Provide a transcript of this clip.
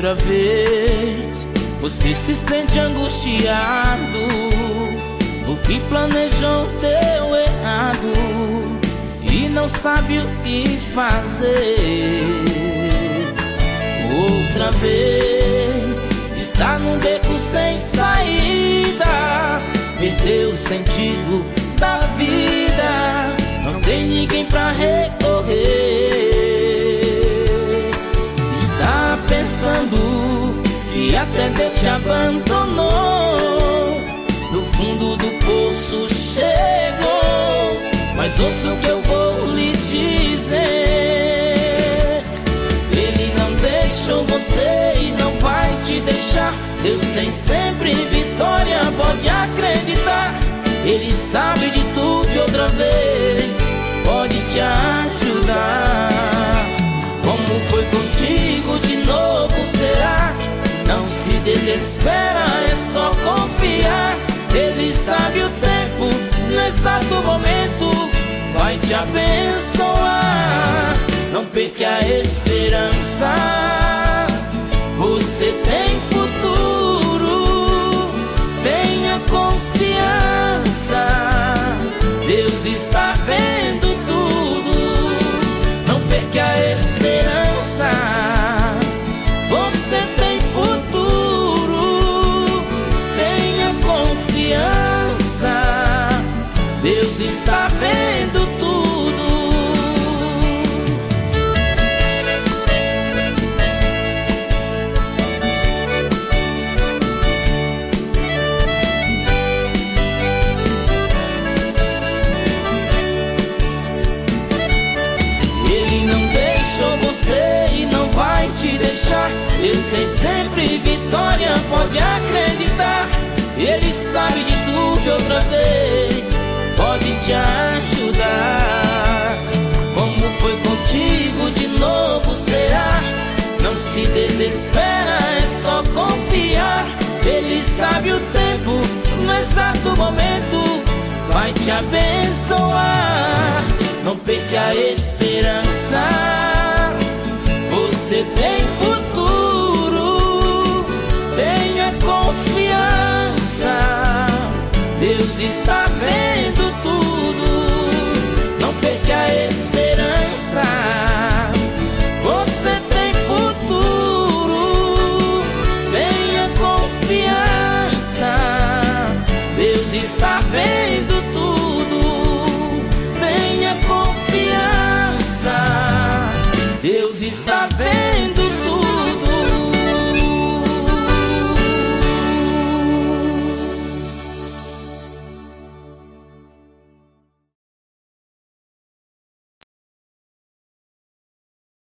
Outra vez você se sente angustiado, o que planejou deu errado e não sabe o que fazer. Outra vez está num beco sem saída, perdeu o sentido da vida, não tem ninguém pra recorrer. Está pensando que até Deus te abandonou, no fundo do poço chegou, mas ouça o que eu vou lhe dizer. Ele não deixou você e não vai te deixar. Deus tem sempre vitória, pode acreditar. Ele sabe de tudo e outra vez pode te ajudar. Como foi contigo, de novo será. Não se desespera, é só confiar. Ele sabe o tempo, no exato momento vai te abençoar. Não perca a esperança, você tem futuro. Tenha confiança, Deus está vendo tudo. Não perca a esperança, você tem futuro. Tenha confiança, Deus está vendo tudo. Te deixar, Deus tem sempre vitória, pode acreditar. Ele sabe de tudo e outra vez pode te ajudar. Como foi contigo, de novo será. Não se desespera, é só confiar. Ele sabe o tempo, no exato momento vai te abençoar. Não perca a esperança, você tem futuro. Tenha confiança, Deus está vendo tudo. Não perca a esperança, você tem futuro. Tenha confiança, Deus está vendo.